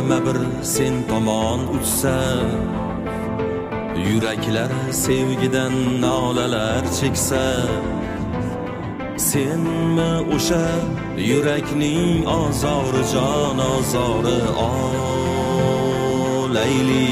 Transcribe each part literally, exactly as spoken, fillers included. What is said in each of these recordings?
Karma bir sen tomon uchsa, yuraklar sevgidan nolalar cheksa, senmi o'sha yurakning azori jon azori olayli.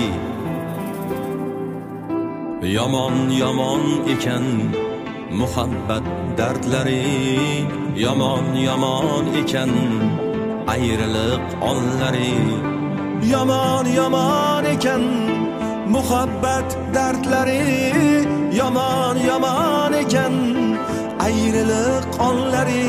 Yomon yomon ekan muhabbat dardlari, yomon yomon ekan ayriliq onlari. Yomon yomon ekan muhabbat dardlari, yomon yomon ekan ayriliq onlari.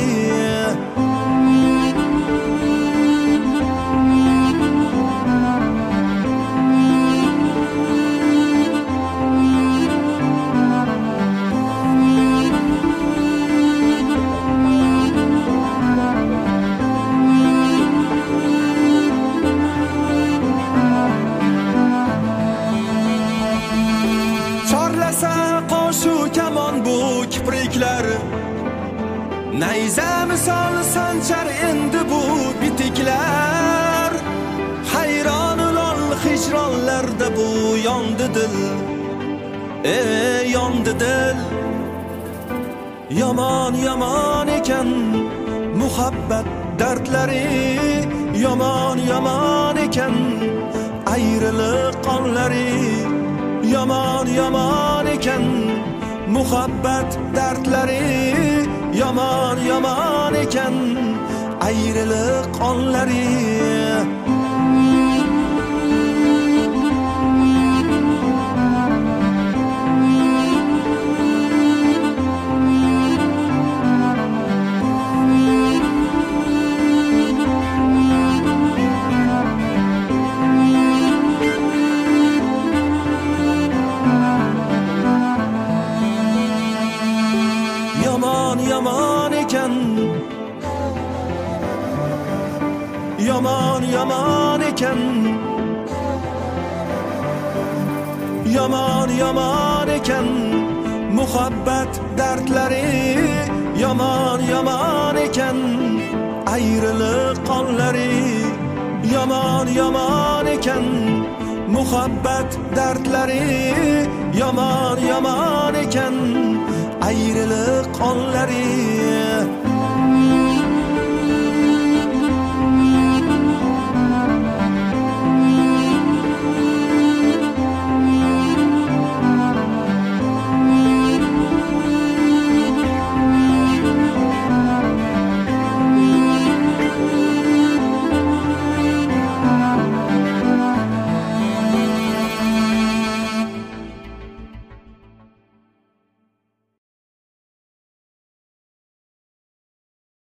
Nayza misol sanchar endi bu bitiklar, hayron ulol hijronlarda bu yondi dil, ey yondi dil. Yomon yomon ekan muhabbat dardlari, yomon yomon ekan ayriliq qonlari. Yomon yomon ekan muhabbat dardlari, yomon yomon ekan ayriliq qonlari. Yomon yomon ekan, yomon yomon ekan, yomon yomon ekan muhabbat dardlari, yomon yomon ekan ayriliq qonlari. Yomon yomon ekan muhabbat dardlari, yomon yomon ekan ayriliq qonlari.